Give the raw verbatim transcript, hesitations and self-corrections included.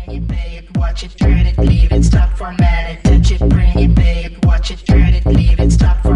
bring it, babe. Watch it, turn it, leave it, stop, format it, touch it, bring it, babe. Watch it, turn it, leave it, stop.